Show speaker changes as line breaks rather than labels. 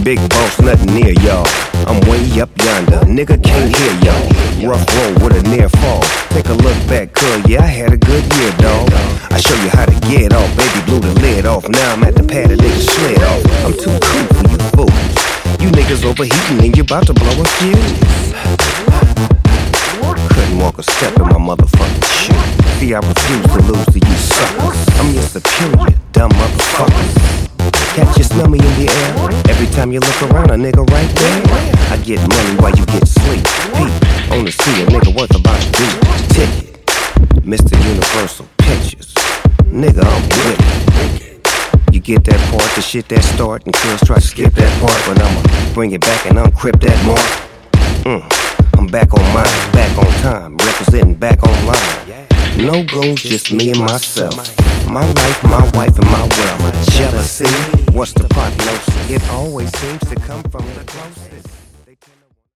Big boss, nothing near y'all. I'm way up yonder, nigga can't hear y'all. Rough road with a near fall. Take a look back, cuz yeah, I had a good year, dawg. I show you how to get off, baby blew the lid off. Now I'm at the pad, a nigga slid off. I'm too cool for you fools. You niggas overheating and you about to blow a fuse. Couldn't walk a step in my motherfucking shoe. See, I refuse to lose to you suckers. I'm your superior, dumb motherfuckers. Catch you smell me in the air. Every time you look around, a nigga right there. I get money while you get sleep. Peep, on the sea, a nigga worth about a beat. Ticket, Mr. Universal Pictures. Nigga, I'm with it. You get that part, the shit that start, and kids try to skip that part, but I'ma bring it back and uncrypt that mark. I'm back on mine, back on time, representing back online. No goals, just me and myself. My life, my wife, and my wealth. Jealousy, what's the prognosis? It always seems to come from the closest.